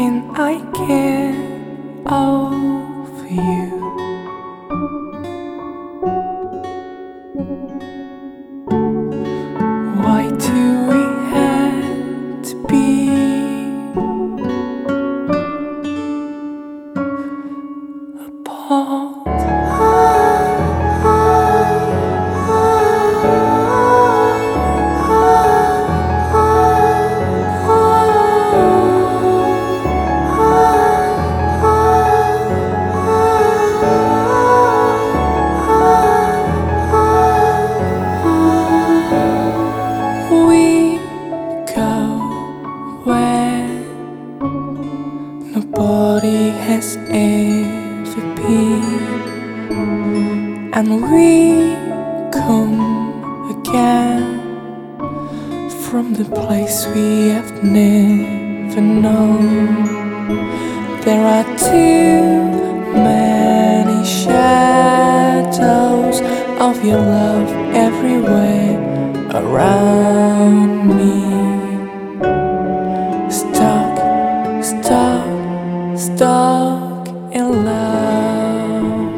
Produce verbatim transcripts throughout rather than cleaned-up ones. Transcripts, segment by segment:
can I get over you? Why do we have to be apart? We go where nobody has ever been, and we come again from the place we have never known. There are too many shadows of your love everywhere around me. Stuck, stuck, stuck in love.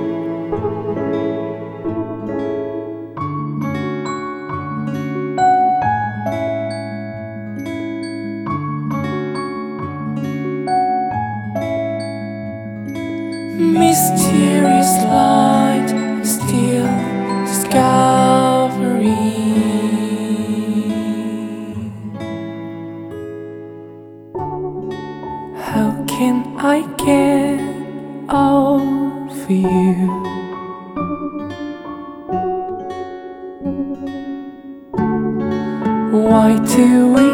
Mysterious light, still discovery. How can I get over you? Why do we